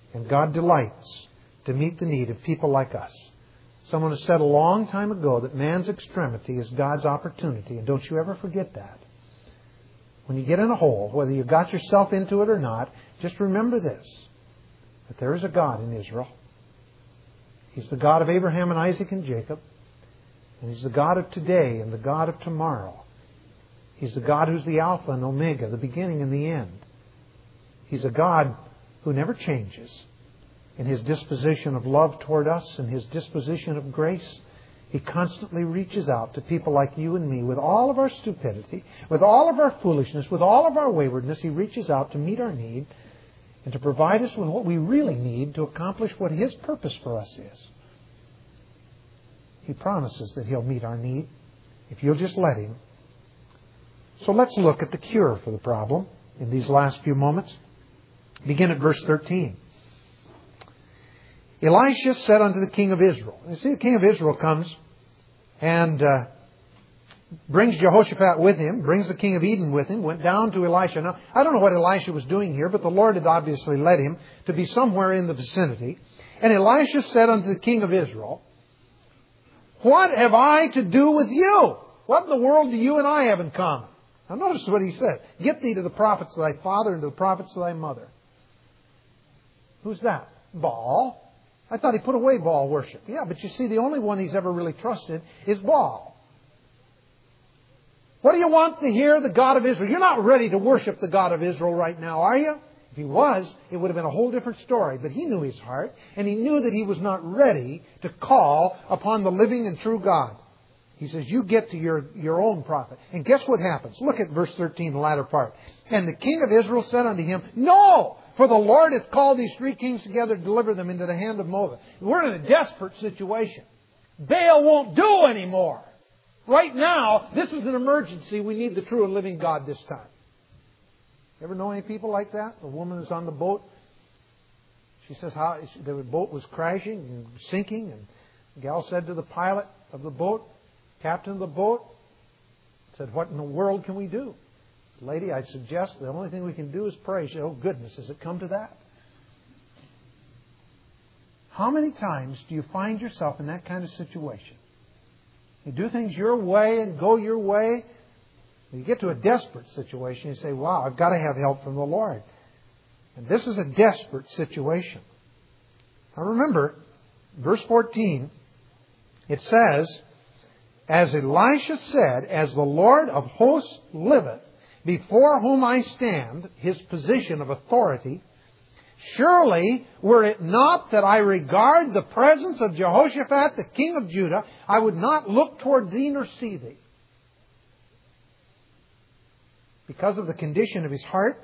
And God delights to meet the need of people like us. Someone has said a long time ago that man's extremity is God's opportunity. And don't you ever forget that. When you get in a hole, whether you got yourself into it or not, just remember this, that there is a God in Israel. He's the God of Abraham and Isaac and Jacob. And He's the God of today and the God of tomorrow. He's the God who's the Alpha and Omega, the beginning and the end. He's a God who never changes in His disposition of love toward us and His disposition of grace. He constantly reaches out to people like you and me with all of our stupidity, with all of our foolishness, with all of our waywardness. He reaches out to meet our need and to provide us with what we really need to accomplish what His purpose for us is. He promises that He'll meet our need if you'll just let Him. So let's look at the cure for the problem in these last few moments. Begin at verse 13. Elisha said unto the king of Israel. You see, the king of Israel comes and brings Jehoshaphat with him, brings the king of Edom with him, went down to Elisha. Now, I don't know what Elisha was doing here, but the Lord had obviously led him to be somewhere in the vicinity. And Elisha said unto the king of Israel, what have I to do with you? What in the world do you and I have in common? Now notice what he said. Get thee to the prophets of thy father and to the prophets of thy mother. Who's that? Baal. I thought he put away Baal worship. Yeah, but you see, the only one he's ever really trusted is Baal. What do you want to hear? The God of Israel. You're not ready to worship the God of Israel right now, are you? If he was, it would have been a whole different story. But he knew his heart, and he knew that he was not ready to call upon the living and true God. He says, you get to your own prophet. And guess what happens? Look at verse 13, the latter part. And the king of Israel said unto him, no! For the Lord hath called these three kings together to deliver them into the hand of Moab. We're in a desperate situation. Baal won't do anymore. Right now, this is an emergency. We need the true and living God this time. Ever know any people like that? A woman is on the boat. She says how the boat was crashing and sinking. And the gal said to the pilot of the boat, captain of the boat, said, what in the world can we do? Lady, I'd suggest the only thing we can do is pray. She said, oh goodness, has it come to that? How many times do you find yourself in that kind of situation? You do things your way and go your way. You get to a desperate situation. You say, wow, I've got to have help from the Lord. And this is a desperate situation. Now remember, verse 14, it says, as Elisha said, as the Lord of hosts liveth, before whom I stand, his position of authority, surely were it not that I regard the presence of Jehoshaphat, the king of Judah, I would not look toward thee nor see thee. Because of the condition of his heart,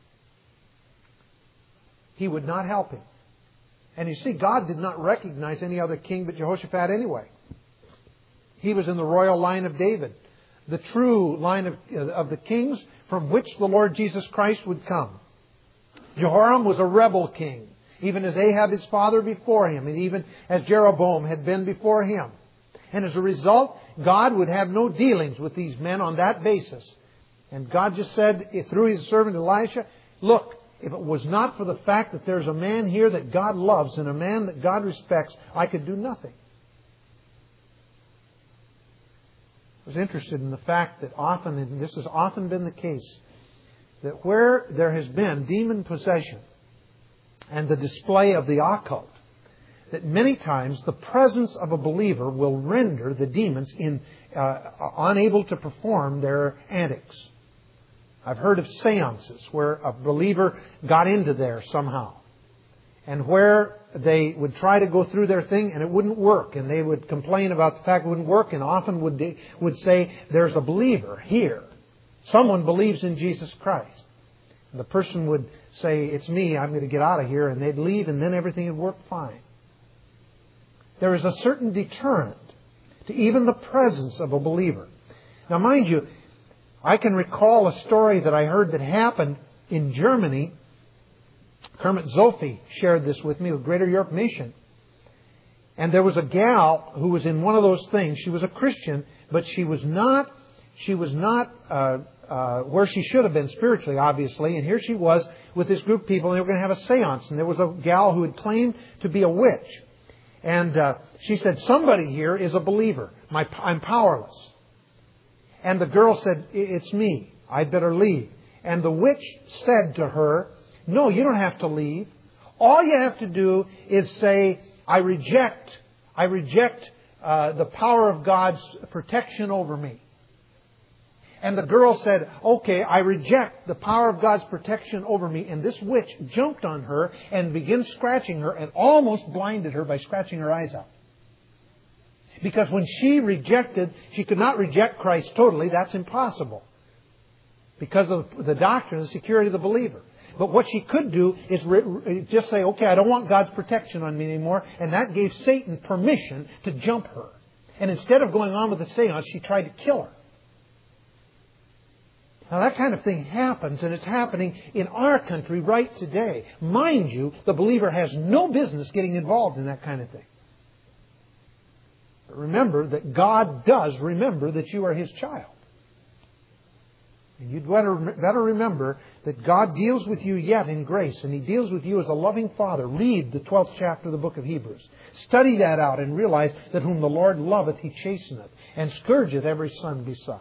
he would not help him. And you see, God did not recognize any other king but Jehoshaphat anyway. He was in the royal line of David, the true line of the kings from which the Lord Jesus Christ would come. Jehoram was a rebel king, even as Ahab his father before him, and even as Jeroboam had been before him. And as a result, God would have no dealings with these men on that basis. And God just said through His servant Elisha, look, if it was not for the fact that there's a man here that God loves and a man that God respects, I could do nothing. I was interested in the fact that often, and this has often been the case, that where there has been demon possession and the display of the occult, that many times the presence of a believer will render the demons unable to perform their antics. I've heard of seances where a believer got into there somehow, and where they would try to go through their thing and it wouldn't work, and they would complain about the fact it wouldn't work, and often would say, there's a believer here. Someone believes in Jesus Christ. And the person would say, it's me, I'm going to get out of here, and they'd leave, and then everything would work fine. There is a certain deterrent to even the presence of a believer. Now mind you, I can recall a story that I heard that happened in Germany. Kermit Zophi shared this with me with Greater York Mission. And there was a gal who was in one of those things. She was a Christian, but she was not where she should have been spiritually, obviously. And here she was with this group of people, and they were going to have a seance. And there was a gal who had claimed to be a witch. And she said, somebody here is a believer. I'm powerless. And the girl said, it's me. I'd better leave. And the witch said to her, no, you don't have to leave. All you have to do is say, I reject the power of God's protection over me. And the girl said, okay, I reject the power of God's protection over me. And this witch jumped on her and began scratching her and almost blinded her by scratching her eyes out. Because when she could not reject Christ totally. That's impossible. Because of the doctrine and security of the believer. But what she could do is just say, okay, I don't want God's protection on me anymore. And that gave Satan permission to jump her. And instead of going on with the seance, she tried to kill her. Now that kind of thing happens, and it's happening in our country right today. Mind you, the believer has no business getting involved in that kind of thing. But remember that God does remember that you are His child. And you'd better remember that God deals with you yet in grace, and He deals with you as a loving Father. Read the 12th chapter of the book of Hebrews. Study that out and realize that whom the Lord loveth, He chasteneth, and scourgeth every son beside.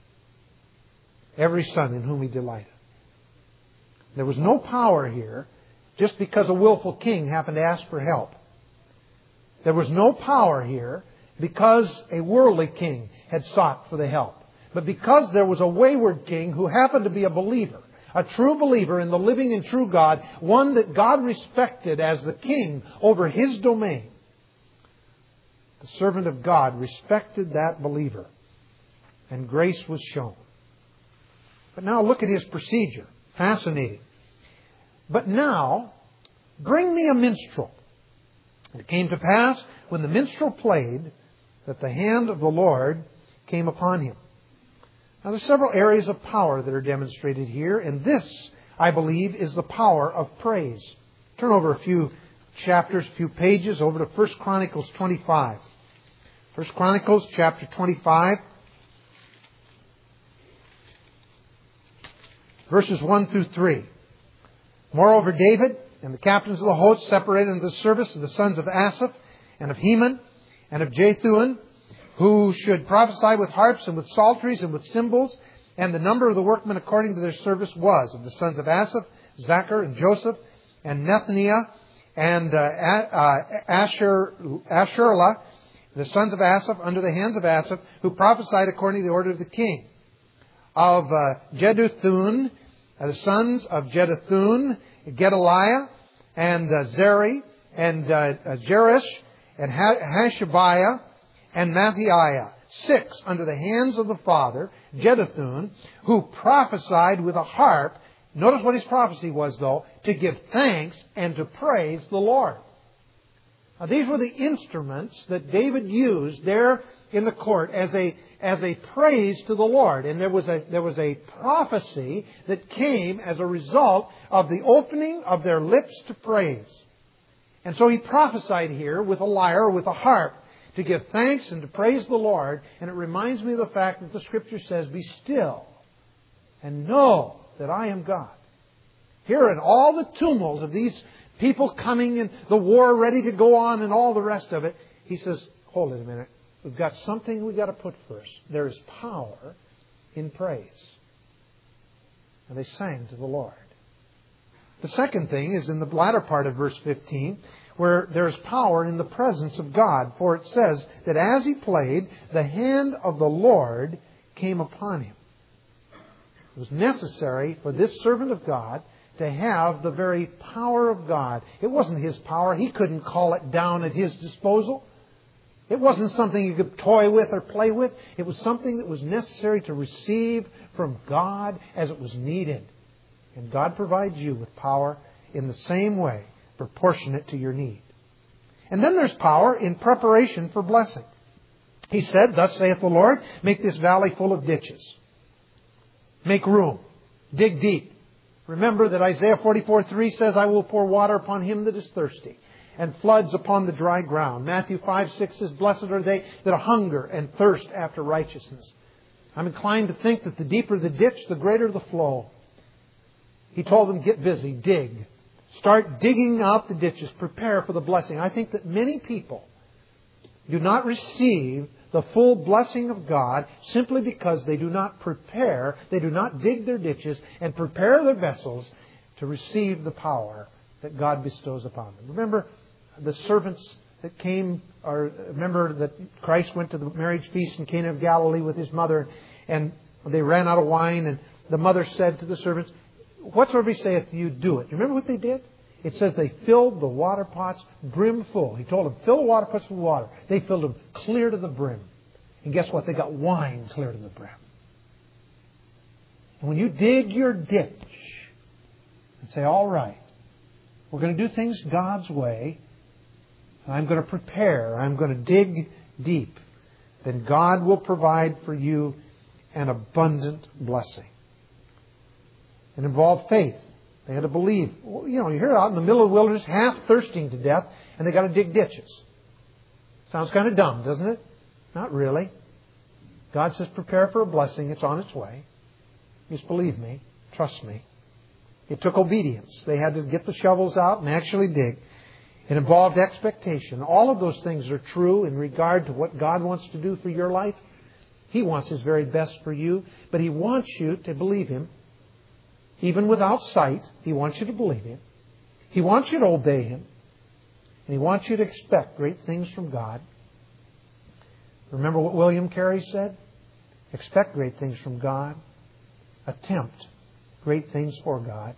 Every son in whom He delighteth. There was no power here just because a willful king happened to ask for help. There was no power here because a worldly king had sought for the help. But because there was a wayward king who happened to be a believer, a true believer in the living and true God, one that God respected as the king over His domain, the servant of God respected that believer, and grace was shown. But now look at his procedure. Fascinating. But now, bring me a minstrel. And it came to pass, when the minstrel played, that the hand of the Lord came upon him. Now there's several areas of power that are demonstrated here, and this, I believe, is the power of praise. Turn over a few chapters, a few pages, over to 1 Chronicles 25. 1 Chronicles chapter 25. Verses 1 through 3. Moreover, David and the captains of the host separated unto the service of the sons of Asaph and of Heman and of Jeduthun, who should prophesy with harps and with psalteries and with cymbals. And the number of the workmen according to their service was of the sons of Asaph, Zachar and Joseph and Nethaniah and Asherlah, the sons of Asaph, under the hands of Asaph, who prophesied according to the order of the king. Of Jeduthun, the sons of Jeduthun, Gedaliah, and Zeri, and Jeresh, and Hashabiah, and Matthiah, 6 under the hands of the father, Jeduthun, who prophesied with a harp. Notice what his prophecy was, though, to give thanks and to praise the Lord. Now, these were the instruments that David used there in the court as a praise to the Lord. And there was a prophecy that came as a result of the opening of their lips to praise. And so he prophesied here with a lyre, with a harp, to give thanks and to praise the Lord. And it reminds me of the fact that the Scripture says, be still and know that I am God. Here in all the tumult of these people coming and the war ready to go on and all the rest of it, he says, hold it a minute. We've got something we've got to put first. There is power in praise. And they sang to the Lord. The second thing is in the latter part of verse 15, where there is power in the presence of God. For it says that as he played, the hand of the Lord came upon him. It was necessary for this servant of God to have the very power of God. It wasn't his power. He couldn't call it down at his disposal. It wasn't something you could toy with or play with. It was something that was necessary to receive from God as it was needed. And God provides you with power in the same way, proportionate to your need. And then there's power in preparation for blessing. He said, thus saith the Lord, make this valley full of ditches. Make room. Dig deep. Remember that Isaiah 44:3 says, I will pour water upon him that is thirsty, and floods upon the dry ground. Matthew 5:6 says, blessed are they that hunger and thirst after righteousness. I'm inclined to think that the deeper the ditch, the greater the flow. He told them, get busy, dig. Start digging out the ditches. Prepare for the blessing. I think that many people do not receive the full blessing of God simply because they do not prepare, they do not dig their ditches and prepare their vessels to receive the power that God bestows upon them. Remember the servants that came, or remember that Christ went to the marriage feast in Cana of Galilee with His mother, and they ran out of wine, and the mother said to the servants, whatsoever He saith to you, do it. You remember what they did? It says they filled the water pots brim full. He told them, fill the water pots with water. They filled them clear to the brim. And guess what? They got wine clear to the brim. And when you dig your ditch and say, all right, we're going to do things God's way, I'm going to prepare, I'm going to dig deep, then God will provide for you an abundant blessing. It involved faith. They had to believe. You hear out in the middle of the wilderness, half thirsting to death, and they got to dig ditches. Sounds kind of dumb, doesn't it? Not really. God says, prepare for a blessing. It's on its way. Just believe me. Trust me. It took obedience. They had to get the shovels out and actually dig. It involved expectation. All of those things are true in regard to what God wants to do for your life. He wants His very best for you, but He wants you to believe Him. Even without sight, He wants you to believe Him. He wants you to obey Him. And He wants you to expect great things from God. Remember what William Carey said? Expect great things from God. Attempt great things for God.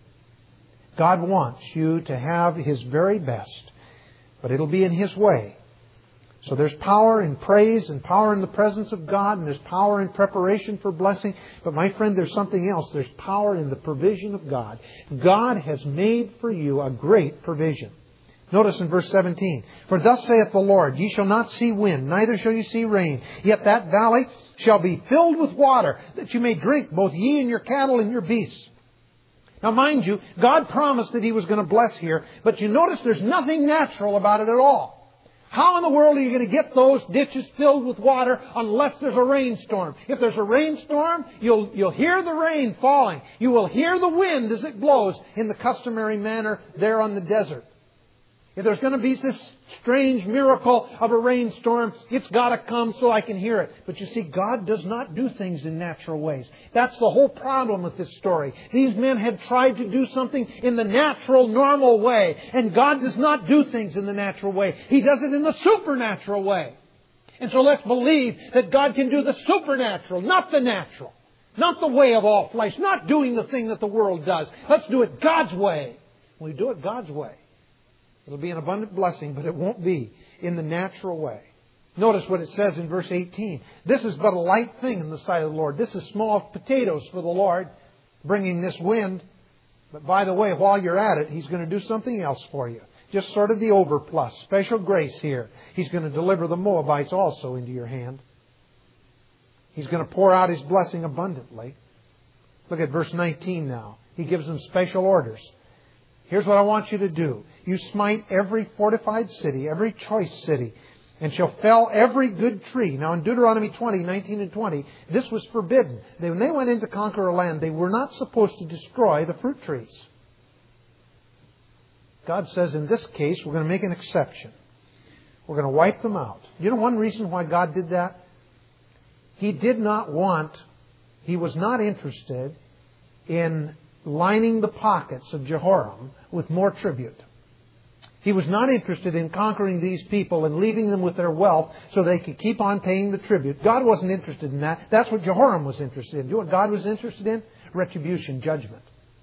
God wants you to have His very best, but it'll be in His way. So there's power in praise and power in the presence of God, and there's power in preparation for blessing. But my friend, there's something else. There's power in the provision of God. God has made for you a great provision. Notice in verse 17, for thus saith the Lord, ye shall not see wind, neither shall ye see rain. Yet that valley shall be filled with water, that you may drink, both ye and your cattle and your beasts. Now mind you, God promised that He was going to bless here, but you notice there's nothing natural about it at all. How in the world are you going to get those ditches filled with water unless there's a rainstorm? If there's a rainstorm, you'll hear the rain falling. You will hear the wind as it blows in the customary manner there on the desert. If there's going to be this strange miracle of a rainstorm, it's got to come so I can hear it. But you see, God does not do things in natural ways. That's the whole problem with this story. These men had tried to do something in the natural, normal way. And God does not do things in the natural way. He does it in the supernatural way. And so let's believe that God can do the supernatural, not the natural. Not the way of all flesh. Not doing the thing that the world does. Let's do it God's way. When we do it God's way, it'll be an abundant blessing, but it won't be in the natural way. Notice what it says in verse 18. This is but a light thing in the sight of the Lord. This is small potatoes for the Lord, bringing this wind. But by the way, while you're at it, He's going to do something else for you. Just sort of the overplus. Special grace here. He's going to deliver the Moabites also into your hand. He's going to pour out His blessing abundantly. Look at verse 19 now. He gives them special orders. Here's what I want you to do. You smite every fortified city, every choice city, and shall fell every good tree. Now in Deuteronomy 20, 19 and 20, this was forbidden. When they went in to conquer a land, they were not supposed to destroy the fruit trees. God says in this case, we're going to make an exception. We're going to wipe them out. You know one reason why God did that? He was not interested in lining the pockets of Jehoram with more tribute. He was not interested in conquering these people and leaving them with their wealth so they could keep on paying the tribute. God wasn't interested in that. That's what Jehoram was interested in. You know what God was interested in? Retribution, judgment.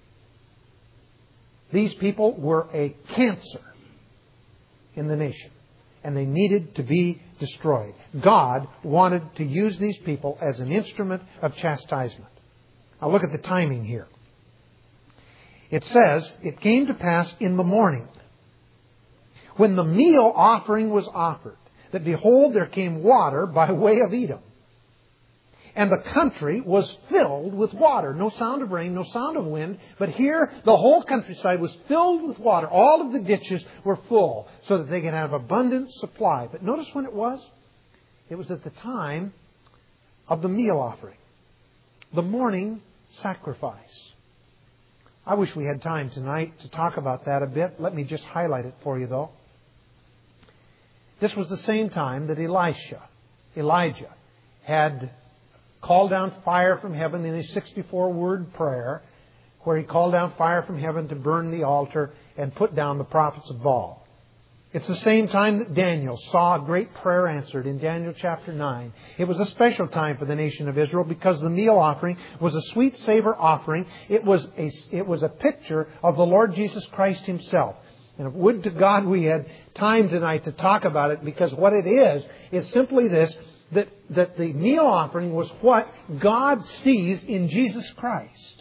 These people were a cancer in the nation, and they needed to be destroyed. God wanted to use these people as an instrument of chastisement. Now look at the timing here. It says, it came to pass in the morning, when the meal offering was offered, that behold, there came water by way of Edom. And the country was filled with water. No sound of rain, no sound of wind. But here, the whole countryside was filled with water. All of the ditches were full so that they could have abundant supply. But notice when it was? It was at the time of the meal offering, the morning sacrifice. I wish we had time tonight to talk about that a bit. Let me just highlight it for you, though. This was the same time that Elijah had called down fire from heaven in his 64-word prayer, where he called down fire from heaven to burn the altar and put down the prophets of Baal. It's the same time that Daniel saw a great prayer answered in Daniel chapter 9. It was a special time for the nation of Israel because the meal offering was a sweet savor offering. It was a picture of the Lord Jesus Christ Himself. And would to God we had time tonight to talk about it, because what it is simply this, that the meal offering was what God sees in Jesus Christ.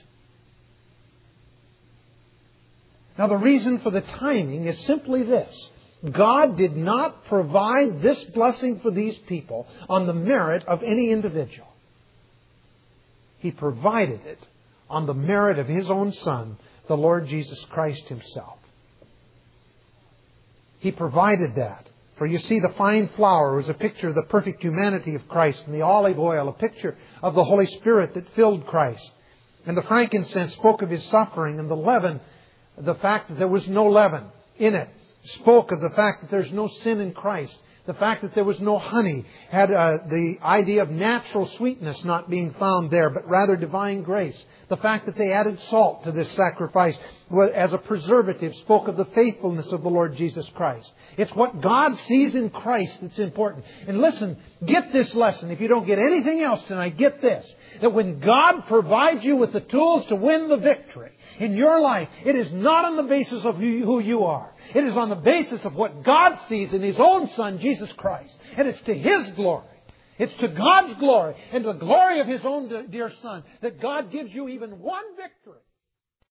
Now the reason for the timing is simply this. God did not provide this blessing for these people on the merit of any individual. He provided it on the merit of His own Son, the Lord Jesus Christ Himself. He provided that. For you see, the fine flour was a picture of the perfect humanity of Christ, and the olive oil, a picture of the Holy Spirit that filled Christ. And the frankincense spoke of His suffering, and the leaven, the fact that there was no leaven in it, spoke of the fact that there's no sin in Christ. The fact that there was no honey had the idea of natural sweetness not being found there, but rather divine grace. The fact that they added salt to this sacrifice as a preservative spoke of the faithfulness of the Lord Jesus Christ. It's what God sees in Christ that's important. And listen, get this lesson. If you don't get anything else tonight, get this. That when God provides you with the tools to win the victory in your life, it is not on the basis of who you are. It is on the basis of what God sees in His own Son, Jesus Christ. And it's to His glory. It's to God's glory and the glory of His own dear Son that God gives you even one victory.